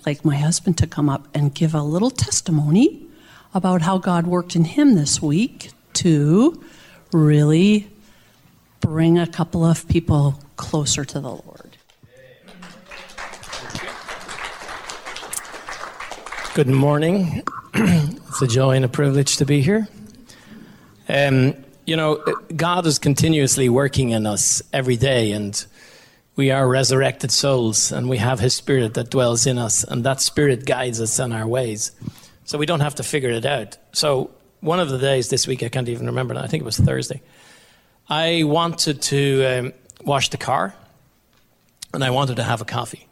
like my husband to come up and give a little testimony about how God worked in him this week to really bring a couple of people closer to the Lord. Good morning. It's a joy and a privilege to be here. God is continuously working in us every day, and we are resurrected souls, and we have his Spirit that dwells in us, and that Spirit guides us in our ways. So we don't have to figure it out. So one of the days this week, I can't even remember now, I think it was Thursday, I wanted to wash the car, and I wanted to have a coffee.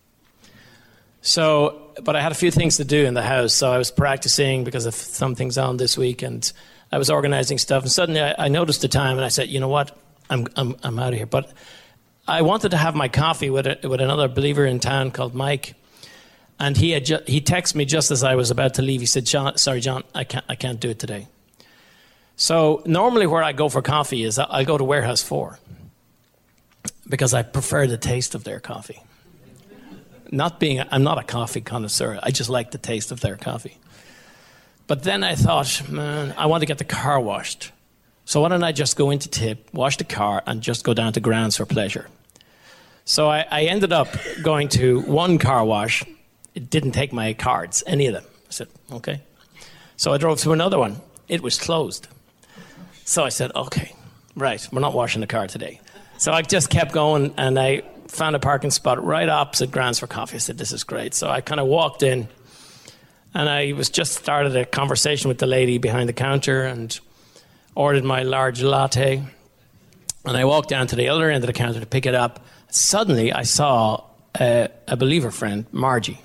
But I had a few things to do in the house, so I was practicing because of some things on this week, and I was organizing stuff, and suddenly I noticed the time, and I said, you know what, I'm out of here. But I wanted to have my coffee with another believer in town called Mike, and he texted me just as I was about to leave. He said, John, I can't do it today. So normally where I go for coffee is I go to Warehouse 4 because I prefer the taste of their coffee. I'm not a coffee connoisseur. I just like the taste of their coffee. But then I thought, man, I want to get the car washed. So why don't I just go into Tip, wash the car, and just go down to Grounds for Pleasure? So I ended up going to one car wash. It didn't take my cards, any of them. I said, okay. So I drove to another one. It was closed. So I said, okay, right, we're not washing the car today. So I just kept going, and I found a parking spot right opposite Grounds for Coffee. I said, this is great. So I kind of walked in, and I was just started a conversation with the lady behind the counter and ordered my large latte. And I walked down to the other end of the counter to pick it up. Suddenly, I saw a believer friend, Margie.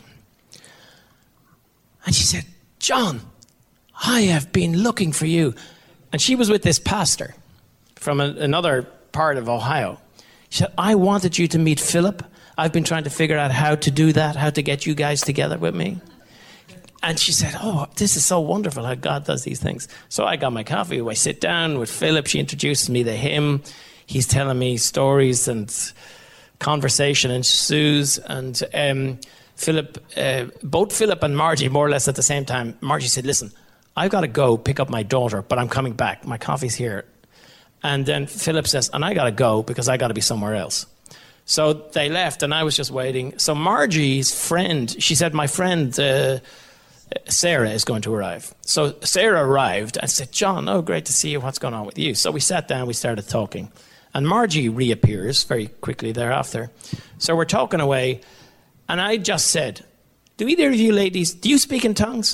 And she said, John, I have been looking for you. And she was with this pastor from another part of Ohio. She said, I wanted you to meet Philip. I've been trying to figure out how to do that, how to get you guys together with me. And she said, oh, this is so wonderful how God does these things. So I got my coffee. I sit down with Philip. She introduces me to him. He's telling me stories, and conversation ensues. And both Philip and Margie, more or less at the same time, Margie said, listen, I've got to go pick up my daughter, but I'm coming back. My coffee's here. And then Philip says, and I got to go because I got to be somewhere else. So they left, and I was just waiting. So Margie's friend, she said, my friend Sarah is going to arrive. So Sarah arrived and said, John, oh, great to see you. What's going on with you? So we sat down, we started talking. And Margie reappears very quickly thereafter. So we're talking away, and I just said, do either of you ladies, do you speak in tongues?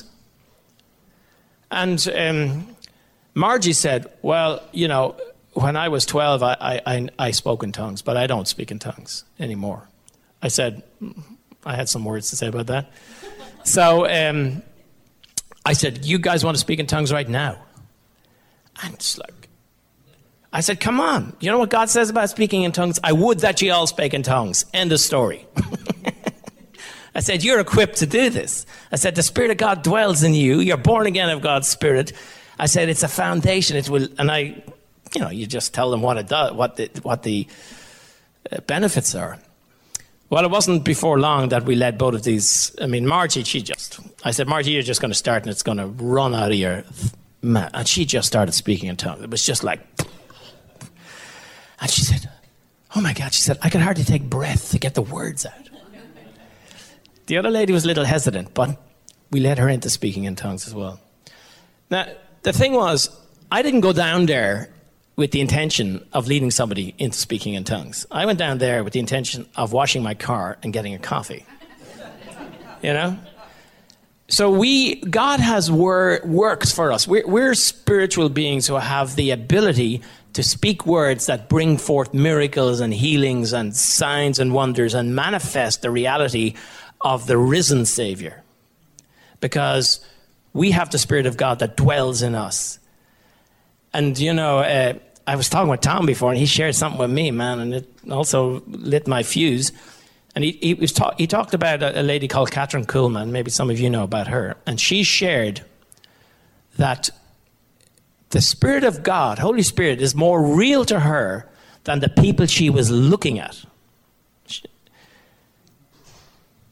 And Margie said, well, you know, when I was 12, I spoke in tongues, but I don't speak in tongues anymore. I said, I had some words to say about that. So I said, you guys want to speak in tongues right now? And it's like, I said, come on. You know what God says about speaking in tongues? I would that ye all spake in tongues. End of story. I said, you're equipped to do this. I said, the Spirit of God dwells in you. You're born again of God's Spirit. I said, it's a foundation. It will, and you just tell them what it does, what the benefits are. Well, it wasn't before long that we led both of these. I mean, Margie, I said, Margie, you're just going to start and it's going to run out of your mouth. And she just started speaking in tongues. It was just like, and she said, oh my God, she said, I could hardly take breath to get the words out. The other lady was a little hesitant, but we led her into speaking in tongues as well. Now, the thing was, I didn't go down there with the intention of leading somebody into speaking in tongues. I went down there with the intention of washing my car and getting a coffee. You know? So God has works for us. We're spiritual beings who have the ability to speak words that bring forth miracles and healings and signs and wonders and manifest the reality of the risen Savior. Because we have the Spirit of God that dwells in us. And, you know, I was talking with Tom before, and he shared something with me, man, and it also lit my fuse. And he talked about a lady called Catherine Kuhlman. Maybe some of you know about her. And she shared that the Spirit of God, Holy Spirit, is more real to her than the people she was looking at.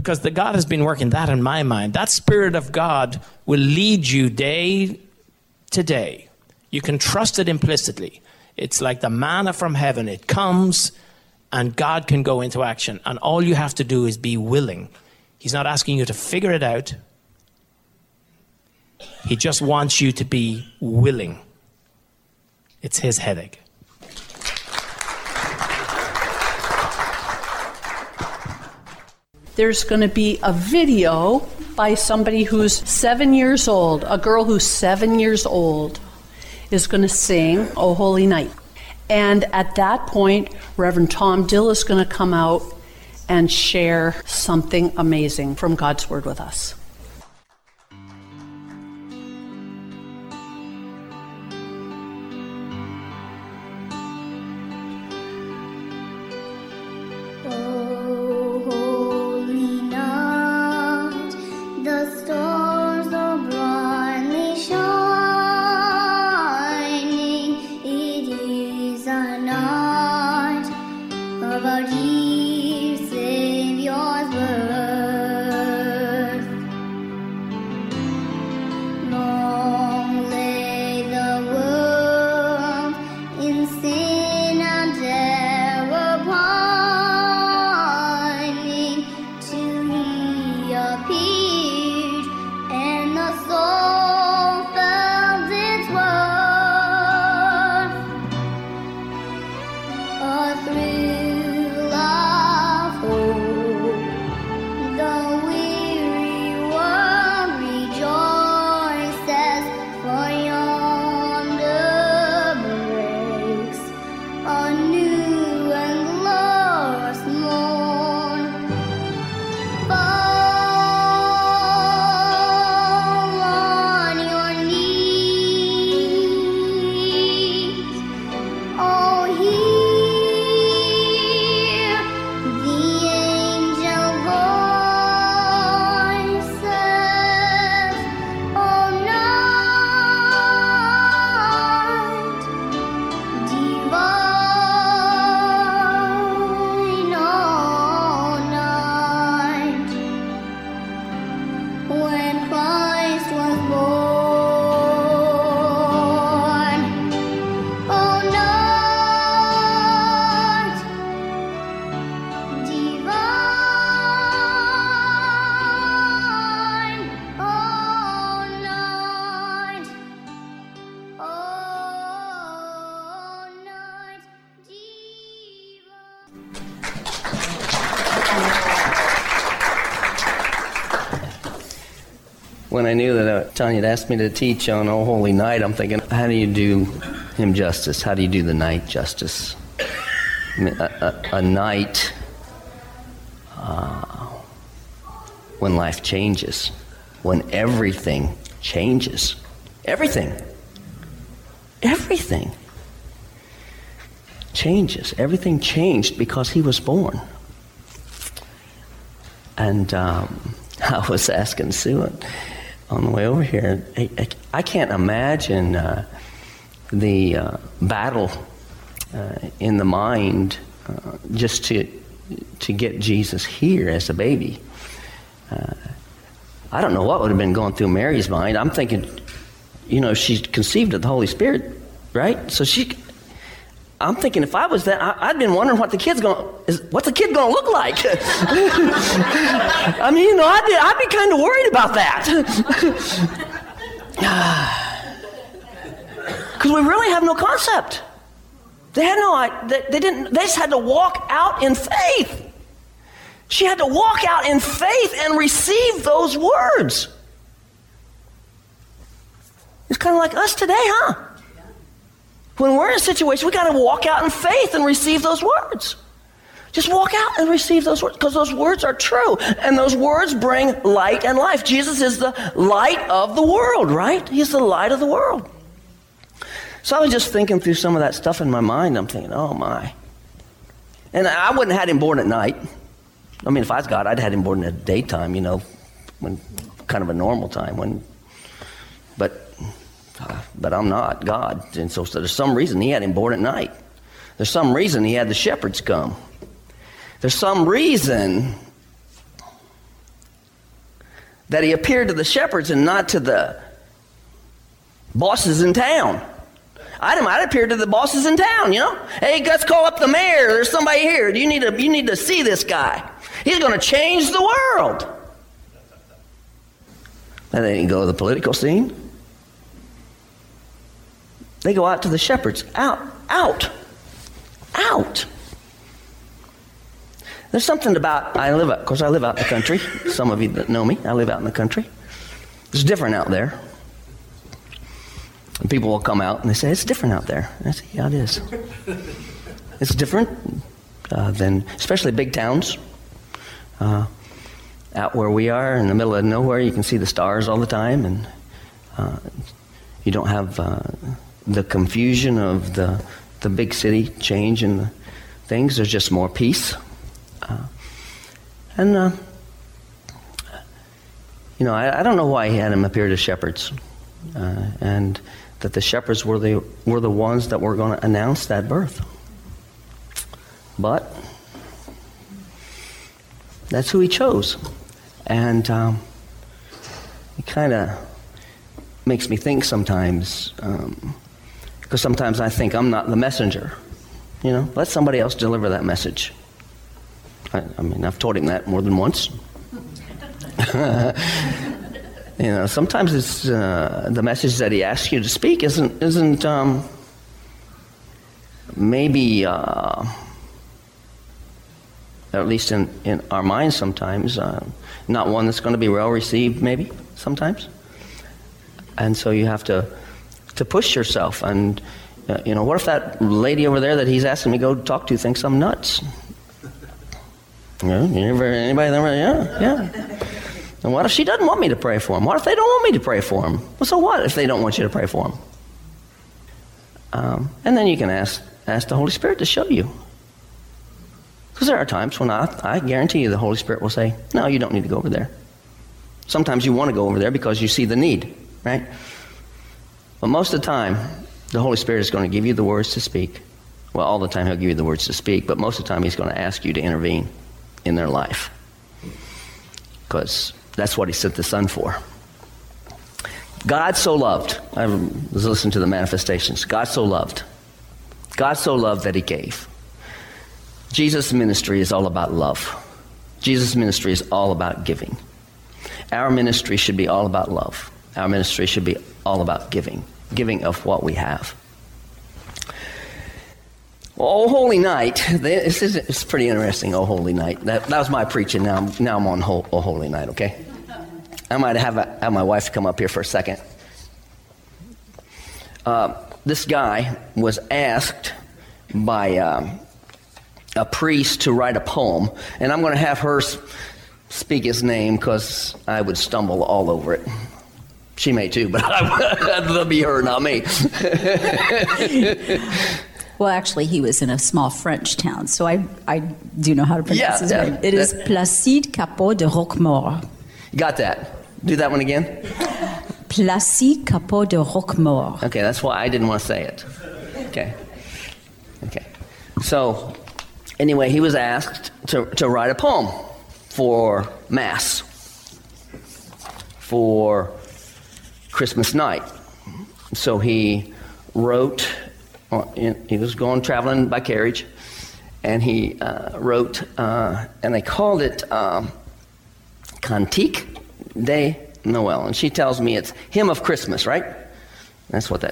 because the God has been working that in my mind. That Spirit of God will lead you day to day. You can trust it implicitly. It's like the manna from heaven. It comes and God can go into action. And all you have to do is be willing. He's not asking you to figure it out. He just wants you to be willing. It's his headache. There's going to be a video by somebody who's 7 years old. A girl who's 7 years old is going to sing "O Holy Night." And at that point, Reverend Tom Dill is going to come out and share something amazing from God's Word with us. When I knew that Tanya had asked me to teach on O Holy Night, I'm thinking, how do you do him justice? How do you do the night justice? I mean, a night when life changes, when everything changes. Everything changes. Everything changed because he was born. And I was asking Sue on the way over here, I can't imagine the battle in the mind just to get Jesus here as a baby. I don't know what would have been going through Mary's mind. I'm thinking, she's conceived of the Holy Spirit, right? So I'm thinking if I was that, I'd been wondering what's the kid going to look like. I mean, I'd be kind of worried about that. Because we really have no concept. They had they didn't, they just had to walk out in faith. She had to walk out in faith and receive those words. It's kind of like us today, huh? When we're in a situation, we got to walk out in faith and receive those words. Just walk out and receive those words, because those words are true. And those words bring light and life. Jesus is the light of the world, right? He's the light of the world. So I was just thinking through some of that stuff in my mind. I'm thinking, oh my. And I wouldn't have had him born at night. I mean, if I was God, I'd had him born in the daytime, when kind of a normal time. But I'm not God. And so there's some reason he had him born at night. There's some reason he had the shepherds come. There's some reason that he appeared to the shepherds and not to the bosses in town. I might appear to the bosses in town, you know. Hey, let's call up the mayor. There's somebody here. You need to see this guy. He's going to change the world. And they didn't go to the political scene. They go out to the shepherds. Out. There's something about, I live out in the country. Some of you that know me, I live out in the country. It's different out there. And people will come out and they say, it's different out there. And I say, yeah, it is. It's different than, especially big towns. Out where we are, in the middle of nowhere, you can see the stars all the time. And you don't have the confusion of the big city change and the things. There's just more peace. I don't know why he had him appear to shepherds. And that the shepherds were the ones that were going to announce that birth. But that's who he chose. And it kind of makes me think sometimes, because sometimes I think I'm not the messenger. You know, let somebody else deliver that message. I mean, I've told him that more than once. You know, sometimes it's the message that he asks you to speak isn't maybe, at least in our minds sometimes, not one that's going to be well received maybe sometimes. And so you have to push yourself. And, what if that lady over there that he's asking me to go talk to thinks I'm nuts? Anybody there? Yeah. And what if she doesn't want me to pray for him? What if they don't want me to pray for him? Well, so what if they don't want you to pray for him? And then you can ask the Holy Spirit to show you. Because there are times when I guarantee you the Holy Spirit will say, no, you don't need to go over there. Sometimes you want to go over there because you see the need, right? But most of the time, the Holy Spirit is going to give you the words to speak. Well, all the time he'll give you the words to speak, but most of the time he's going to ask you to intervene in their life. Because that's what he sent the Son for. God so loved. I was listening to the manifestations. God so loved. God so loved that he gave. Jesus' ministry is all about love. Jesus' ministry is all about giving. Our ministry should be all about love. Our ministry should be all about giving. Giving of what we have. Well, O Holy Night, it's pretty interesting, O Holy Night. That was my preaching. Now I'm on O Holy Night, okay? I might have my wife come up here for a second. This guy was asked by a priest to write a poem, and I'm going to have her speak his name because I would stumble all over it. She may too, but that'll be her, not me. Well, actually, he was in a small French town, so I do know how to pronounce his name. It is Placide Capot de Roquemaure. You got that? Do that one again. Placide Capot de Roquemaure. Okay, that's why I didn't want to say it. Okay. So, anyway, he was asked to write a poem for Mass, for Christmas night. So he wrote, he was traveling by carriage, and he wrote, and they called it Cantique de Noël. And she tells me it's Hymn of Christmas, right? That's what that,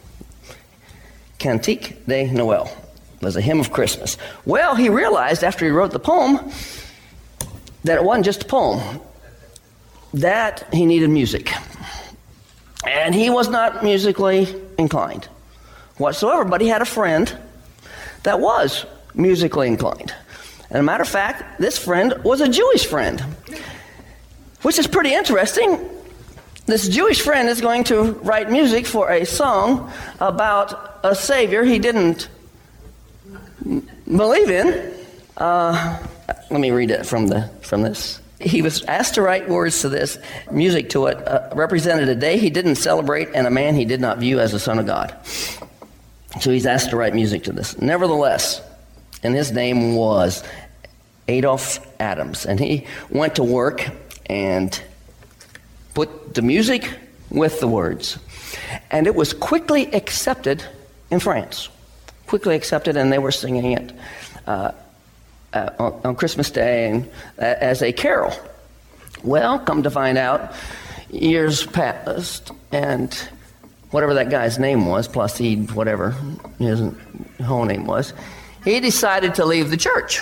Cantique de Noël was a hymn of Christmas. Well, he realized after he wrote the poem that it wasn't just a poem, that he needed music. And he was not musically inclined whatsoever, but he had a friend that was musically inclined. And a matter of fact, this friend was a Jewish friend, which is pretty interesting. This Jewish friend is going to write music for a song about a Savior he didn't believe in. Let me read it from this. He was asked to write words to this, music to it, represented a day he didn't celebrate and a man he did not view as the Son of God. So he's asked to write music to this. Nevertheless, and his name was Adolph Adams, and he went to work and put the music with the words. And it was quickly accepted in France. Quickly accepted, and they were singing it on Christmas Day and, as a carol. Well, come to find out, years passed, and whatever that guy's name was, Placide, whatever his whole name was, he decided to leave the church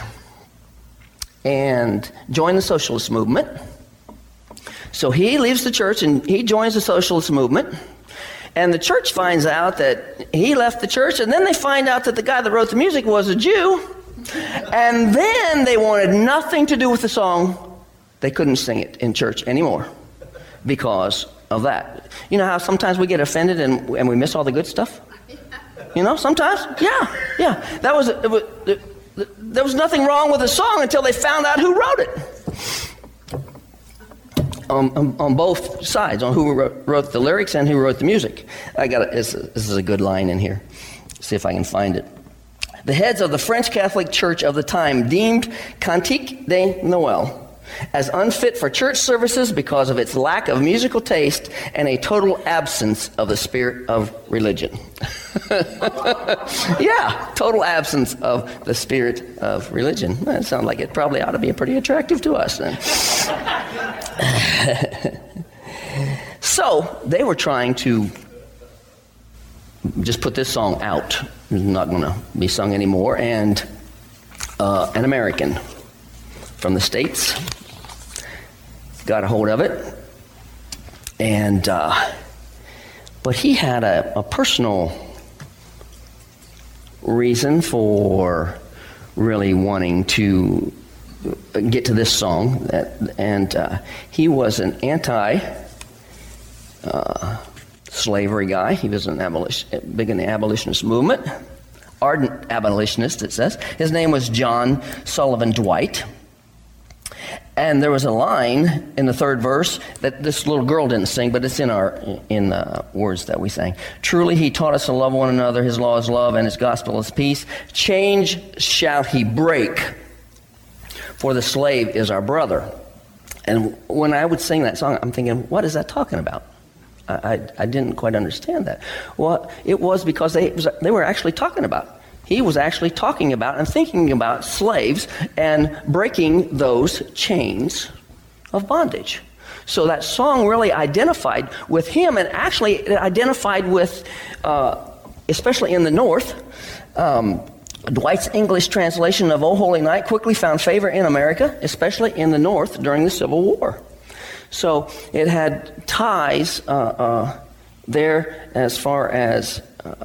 and join the socialist movement. So he leaves the church and he joins the socialist movement. And the church finds out that he left the church, and then they find out that the guy that wrote the music was a Jew. And then they wanted nothing to do with the song. They couldn't sing it in church anymore because of that. You know how sometimes we get offended and we miss all the good stuff? You know, sometimes? Yeah. There was nothing wrong with the song until they found out who wrote it. On both sides, on who wrote the lyrics and who wrote the music. This is a good line in here. See if I can find it. The heads of the French Catholic Church of the time deemed Cantique de Noël as unfit for church services because of its lack of musical taste and a total absence of the spirit of religion. Yeah, total absence of the spirit of religion. That sounds like it probably ought to be pretty attractive to us then. So they were trying to just put this song out. It's not going to be sung anymore. And an American from the States got a hold of it. And but he had a personal reason for really wanting to get to this song, and he was an anti-slavery guy. He was big in the abolitionist movement, ardent abolitionist, it says. His name was John Sullivan Dwight. And there was a line in the third verse that this little girl didn't sing, but it's in words that we sang. Truly he taught us to love one another. His law is love and his gospel is peace. Change shall he break, for the slave is our brother. And when I would sing that song, I'm thinking, what is that talking about? I didn't quite understand that. Well, it was because they were actually talking about. He was actually talking about and thinking about slaves and breaking those chains of bondage. So that song really identified with him, and actually it identified with, especially in the North, Dwight's English translation of O Holy Night quickly found favor in America, especially in the North during the Civil War. So it had ties there as far as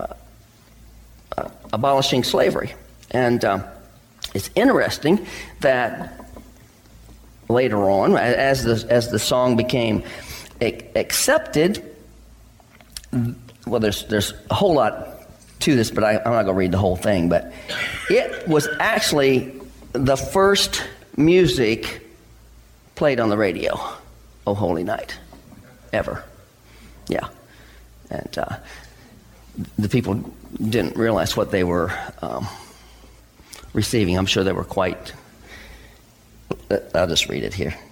abolishing slavery. And it's interesting that later on, as the song became accepted, well, there's a whole lot to this, but I'm not going to read the whole thing, but it was actually the first music played on the radio, O Holy Night, ever. Yeah. And the people didn't realize what they were receiving. I'm sure they were quite... I'll just read it here.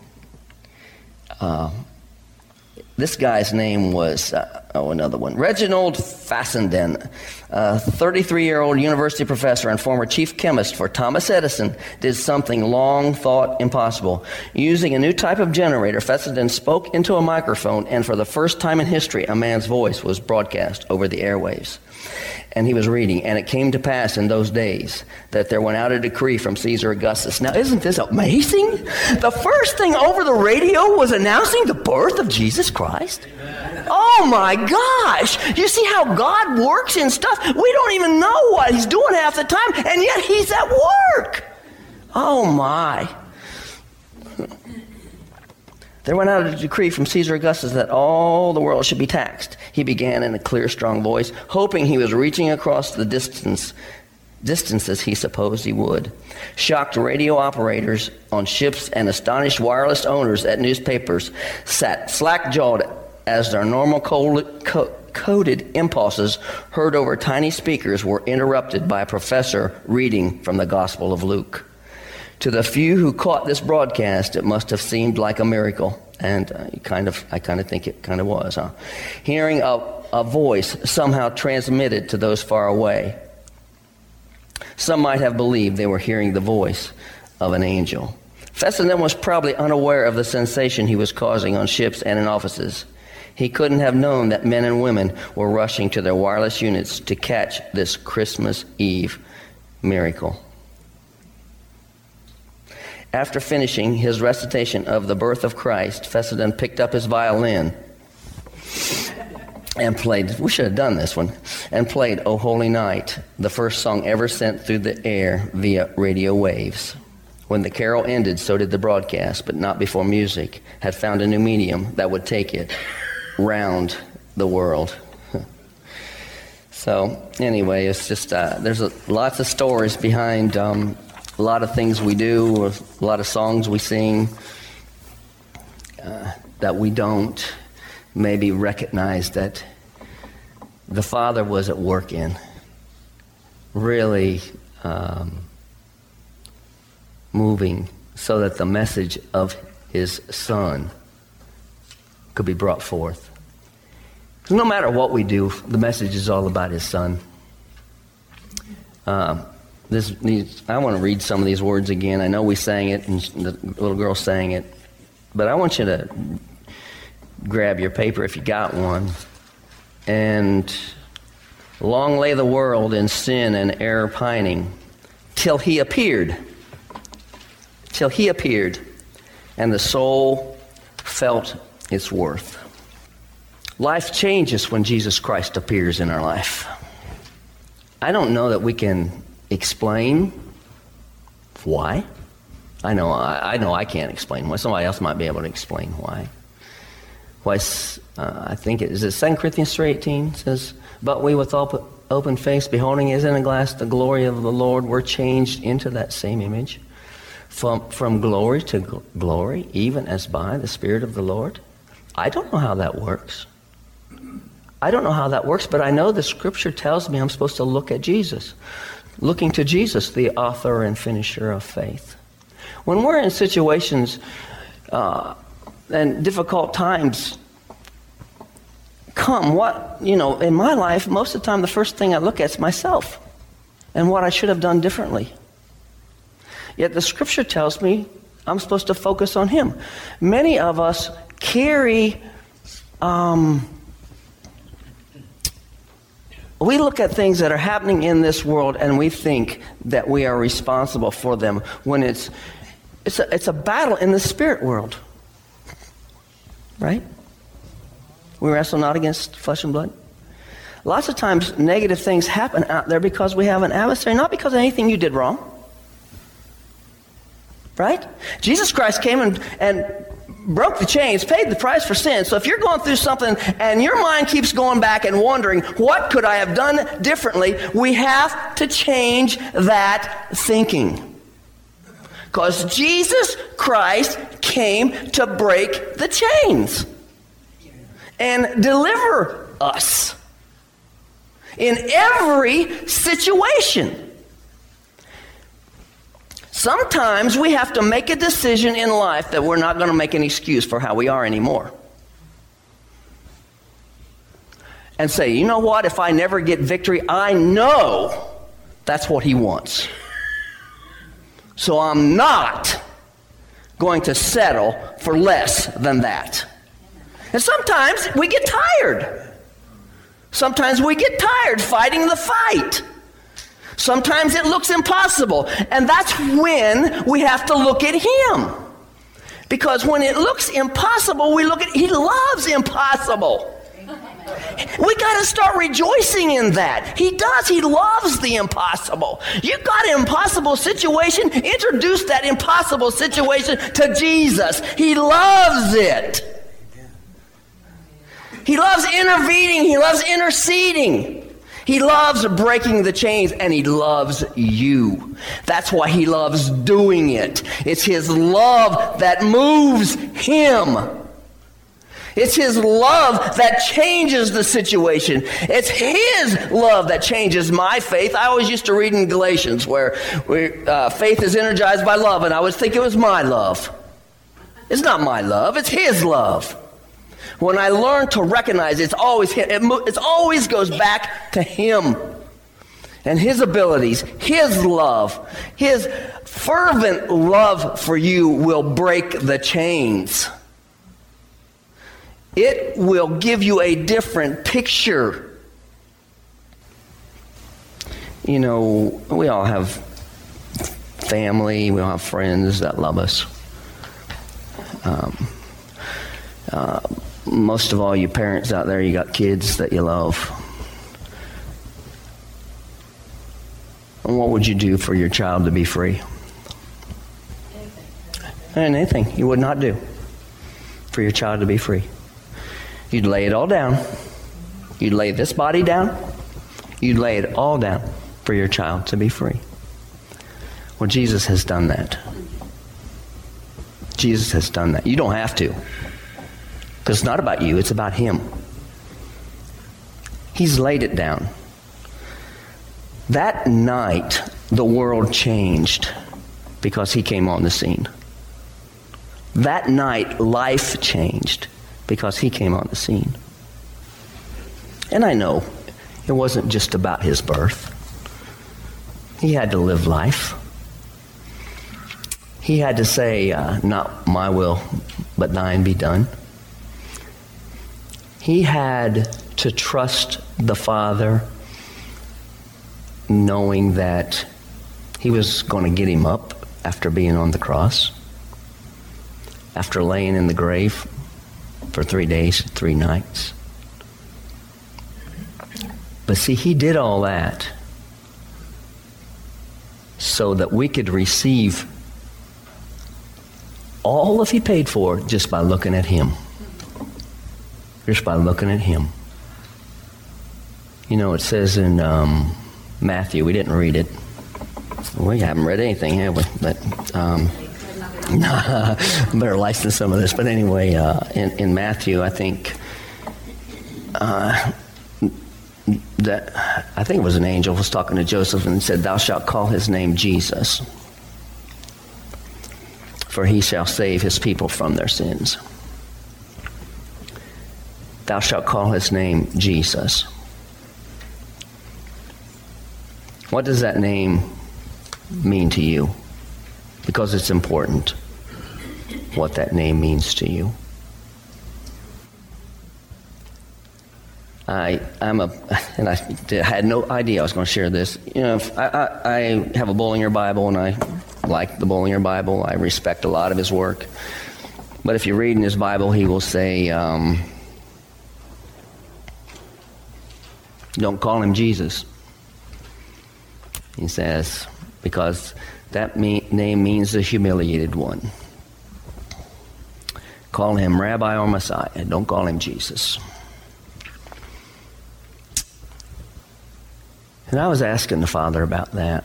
This guy's name was, another one, Reginald Fassenden, a 33-year-old university professor and former chief chemist for Thomas Edison, did something long thought impossible. Using a new type of generator, Fassenden spoke into a microphone, and for the first time in history, a man's voice was broadcast over the airwaves. And he was reading, and it came to pass in those days that there went out a decree from Caesar Augustus. Now, isn't this amazing? The first thing over the radio was announcing the birth of Jesus Christ. Amen. Oh my gosh! You see how God works in stuff? We don't even know what he's doing half the time, and yet he's at work. Oh my. There went out a decree from Caesar Augustus that all the world should be taxed. He began in a clear, strong voice, hoping he was reaching across the distances he supposed he would. Shocked radio operators on ships and astonished wireless owners at newspapers sat slack-jawed as their normal coded impulses heard over tiny speakers were interrupted by a professor reading from the Gospel of Luke. To the few who caught this broadcast, it must have seemed like a miracle. And I kind of think it kind of was, huh? Hearing a voice somehow transmitted to those far away. Some might have believed they were hearing the voice of an angel. Fessenden was probably unaware of the sensation he was causing on ships and in offices. He couldn't have known that men and women were rushing to their wireless units to catch this Christmas Eve miracle. After finishing his recitation of the birth of Christ, Fessenden picked up his violin and played, we should have done this one, and played O Holy Night, the first song ever sent through the air via radio waves. When the carol ended, so did the broadcast, but not before music had found a new medium that would take it round the world. So anyway, it's just, there's lots of stories behind a lot of things we do, a lot of songs we sing that we don't maybe recognize that the Father was at work in. Really moving so that the message of his Son could be brought forth. No matter what we do, the message is all about his Son. I want to read some of these words again. I know we sang it, and the little girl sang it, but I want you to grab your paper if you got one. And long lay the world in sin and error pining, till he appeared, and the soul felt its worth. Life changes when Jesus Christ appears in our life. I don't know that we can explain why. I know I can't explain why. Somebody else might be able to explain why. I think it is 2 Corinthians 3:18 says, "But we with open face, beholding as in a glass the glory of the Lord, were changed into that same image, from glory to glory, even as by the Spirit of the Lord." I don't know how that works. But I know the Scripture tells me I'm supposed to look at Jesus. Looking to Jesus, the author and finisher of faith. When we're in situations and difficult times come, in my life, most of the time the first thing I look at is myself and what I should have done differently. Yet the Scripture tells me I'm supposed to focus on him. Many of us carry we look at things that are happening in this world and we think that we are responsible for them when it's a battle in the spirit world. Right? We wrestle not against flesh and blood. Lots of times negative things happen out there because we have an adversary, not because of anything you did wrong. Right? Jesus Christ came and broke the chains, paid the price for sin. So if you're going through something and your mind keeps going back and wondering, what could I have done differently? We have to change that thinking. Because Jesus Christ came to break the chains and deliver us in every situation. Sometimes we have to make a decision in life that we're not going to make an excuse for how we are anymore. And say, you know what, if I never get victory, I know that's what he wants. So I'm not going to settle for less than that. And sometimes we get tired. Sometimes we get tired fighting the fight. Sometimes it looks impossible. And that's when we have to look at him. Because when it looks impossible, he loves impossible. We got to start rejoicing in that. He does. He loves the impossible. You've got an impossible situation. Introduce that impossible situation to Jesus. He loves it. He loves intervening. He loves interceding. He loves breaking the chains, and he loves you. That's why he loves doing it. It's his love that moves him. It's his love that changes the situation. It's his love that changes my faith. I always used to read in Galatians where faith is energized by love, and I would think it was my love. It's not my love, it's his love. When I learn to recognize it's always him, it always goes back to him and his abilities, his love, his fervent love for you will break the chains. It will give you a different picture. You know, we all have family, we all have friends that love us. Most of all, you parents out there, you got kids that you love. And what would you do for your child to be free? Anything you would not do for your child to be free. You'd lay it all down. You'd lay this body down. You'd lay it all down for your child to be free. Well, Jesus has done that. Jesus has done that. You don't have to. Because it's not about you, it's about him. He's laid it down. That night, the world changed because he came on the scene. That night, life changed because he came on the scene. And I know it wasn't just about his birth. He had to live life. He had to say, not my will, but thine be done. He had to trust the Father, knowing that he was going to get him up after being on the cross, after laying in the grave for 3 days, 3 nights. But see, he did all that so that we could receive all of he paid for just by looking at him. Just by looking at him. You know, it says in Matthew, we didn't read it. We haven't read anything, have we? But better license some of this. But anyway, in Matthew, I think that I think it was an angel was talking to Joseph and said, "Thou shalt call his name Jesus, for he shall save his people from their sins." Thou shalt call his name Jesus. What does that name mean to you? Because it's important what that name means to you. I had no idea I was going to share this. You know, I have a Bullinger Bible, and I like the Bullinger Bible. I respect a lot of his work. But if you read in his Bible, he will say, don't call him Jesus. He says, because that name means the humiliated one. Call him Rabbi or Messiah. Don't call him Jesus. And I was asking the Father about that.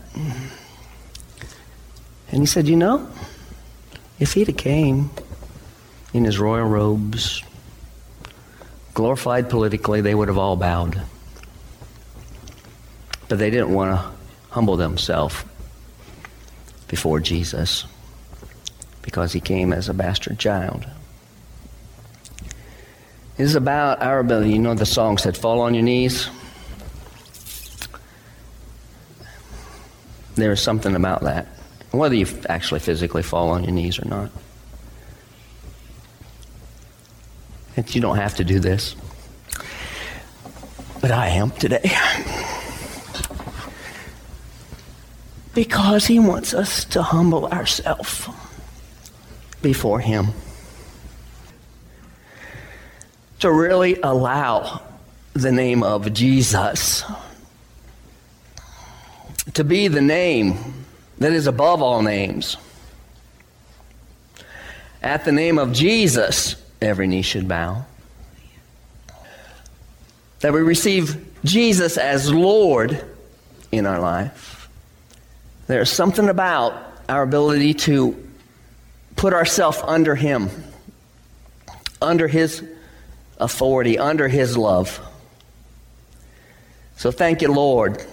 And he said, you know, if he'd have came in his royal robes, glorified politically, they would have all bowed. But they didn't want to humble themselves before Jesus because he came as a bastard child. It is about our ability. You know the song said, fall on your knees. There's something about that, whether you actually physically fall on your knees or not. And you don't have to do this, but I am today. Because he wants us to humble ourselves before him. To really allow the name of Jesus to be the name that is above all names. At the name of Jesus, every knee should bow. That we receive Jesus as Lord in our life. There's something about our ability to put ourselves under him, under his authority, under his love. So thank you, Lord,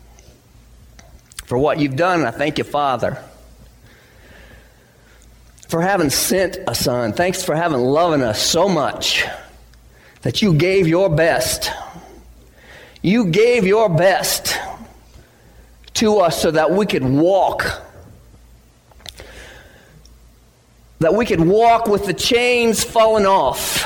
for what you've done. I thank you, Father, for having sent a son. Thanks for having loving us so much that you gave your best. You gave your best to us so that we could walk. That we could walk with the chains falling off.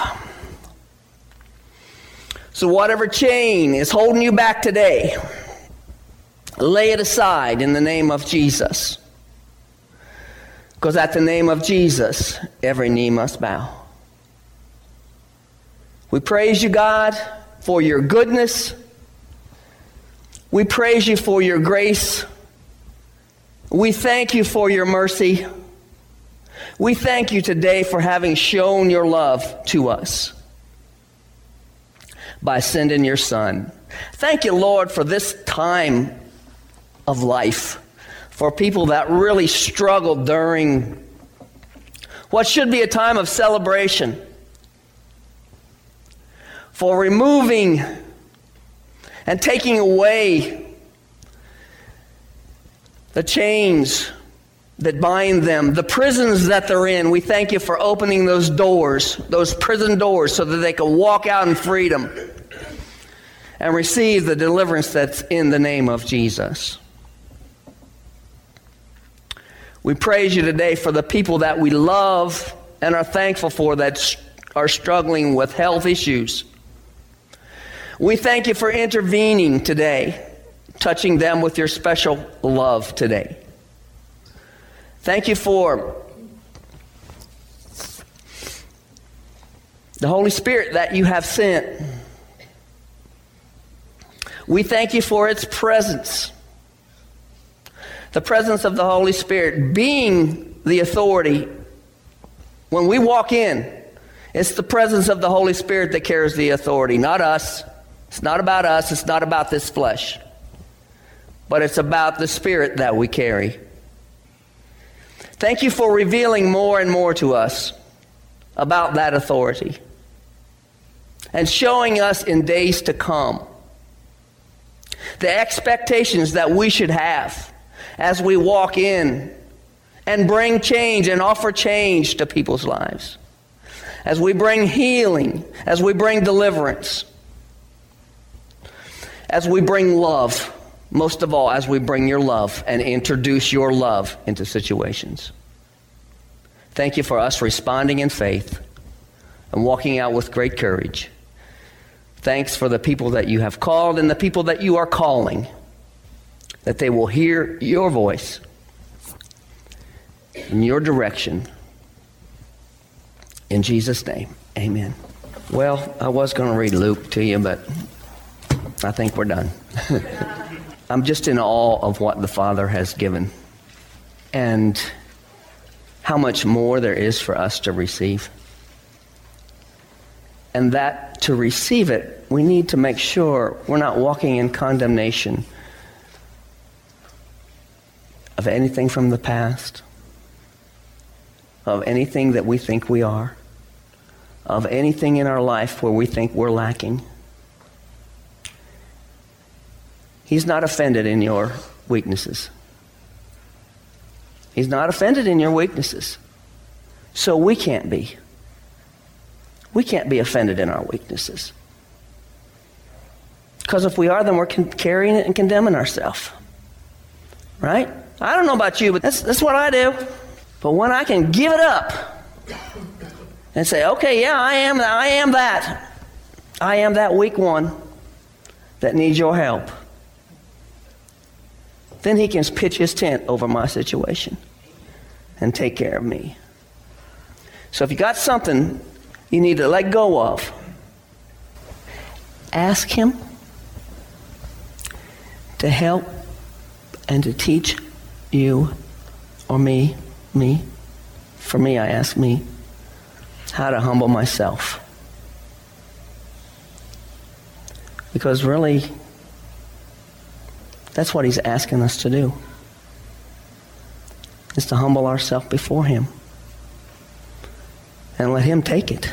So whatever chain is holding you back today, lay it aside in the name of Jesus. Because at the name of Jesus, every knee must bow. We praise you, God, for your goodness. We praise you for your grace. We thank you for your mercy. We thank you today for having shown your love to us by sending your Son. Thank you, Lord, for this time of life, for people that really struggled during what should be a time of celebration, for removing and taking away the chains that bind them, the prisons that they're in. We thank you for opening those doors, those prison doors, so that they can walk out in freedom and receive the deliverance that's in the name of Jesus. We praise you today for the people that we love and are thankful for that are struggling with health issues. We thank you for intervening today, touching them with your special love today. Thank you for the Holy Spirit that you have sent. We thank you for its presence. The presence of the Holy Spirit being the authority. When we walk in, it's the presence of the Holy Spirit that carries the authority, not us. It's not about us. It's not about this flesh. But it's about the Spirit that we carry. Thank you for revealing more and more to us about that authority and showing us in days to come the expectations that we should have as we walk in and bring change and offer change to people's lives. As we bring healing, as we bring deliverance, as we bring love. Most of all, as we bring your love and introduce your love into situations. Thank you for us responding in faith and walking out with great courage. Thanks for the people that you have called and the people that you are calling, that they will hear your voice in your direction. In Jesus' name, amen. Well, I was going to read Luke to you, but I think we're done. I'm just in awe of what the Father has given and how much more there is for us to receive. And that to receive it, we need to make sure we're not walking in condemnation of anything from the past, of anything that we think we are, of anything in our life where we think we're lacking. He's not offended in your weaknesses. He's not offended in your weaknesses. So we can't be. We can't be offended in our weaknesses. Because if we are, then we're carrying it and condemning ourselves. Right? I don't know about you, but that's what I do. But when I can give it up and say, okay, yeah, I am that. I am that weak one that needs your help. Then he can pitch his tent over my situation and take care of me. So if you got something you need to let go of, ask him to help and to teach you or me. For me, I ask me how to humble myself. Because really, that's what he's asking us to do, is to humble ourselves before him and let him take it.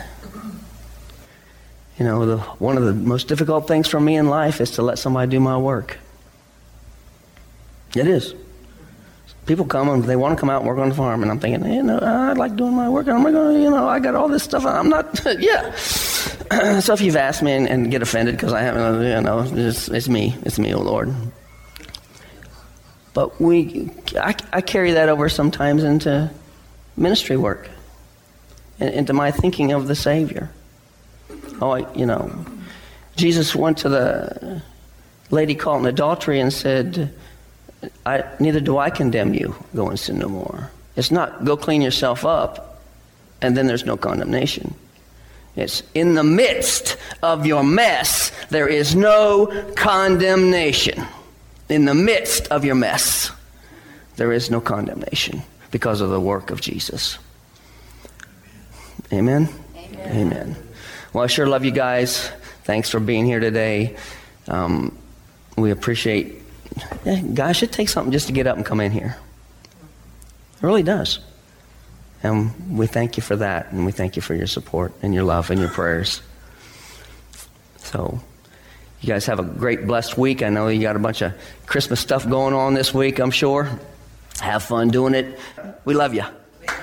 You know, one of the most difficult things for me in life is to let somebody do my work. It is. People come and they want to come out and work on the farm, and I'm thinking, I like doing my work. I'm going to, I got all this stuff. I'm not, yeah. So if you've asked me and get offended because I haven't, it's me, oh Lord. But I carry that over sometimes into ministry work, and into my thinking of the Savior. Jesus went to the lady caught in adultery and said, neither do I condemn you. Go and sin no more. It's not go clean yourself up and then there's no condemnation. It's in the midst of your mess, there is no condemnation. In the midst of your mess, there is no condemnation because of the work of Jesus. Amen? Amen. Well, I sure love you guys. Thanks for being here today. We appreciate. Guys, it takes something just to get up and come in here. It really does. And we thank you for that, and we thank you for your support and your love and your prayers. So, you guys have a great, blessed week. I know you got a bunch of Christmas stuff going on this week, I'm sure. Have fun doing it. We love you.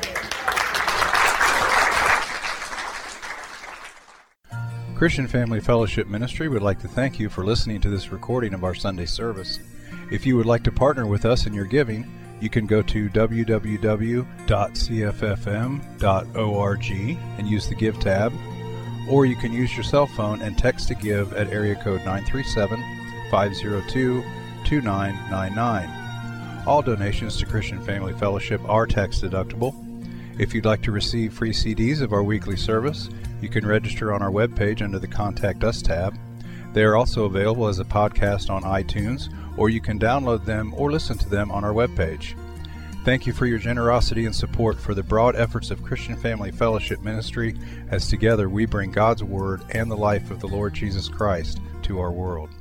Christian Family Fellowship Ministry would like to thank you for listening to this recording of our Sunday service. If you would like to partner with us in your giving, you can go to www.cffm.org and use the Give tab, or you can use your cell phone and text to give at area code 937-502-2999. All donations to Christian Family Fellowship are tax deductible. If you'd like to receive free CDs of our weekly service, you can register on our webpage under the Contact Us tab. They are also available as a podcast on iTunes, or you can download them or listen to them on our webpage. Thank you for your generosity and support for the broad efforts of Christian Family Fellowship Ministry, as together we bring God's Word and the life of the Lord Jesus Christ to our world.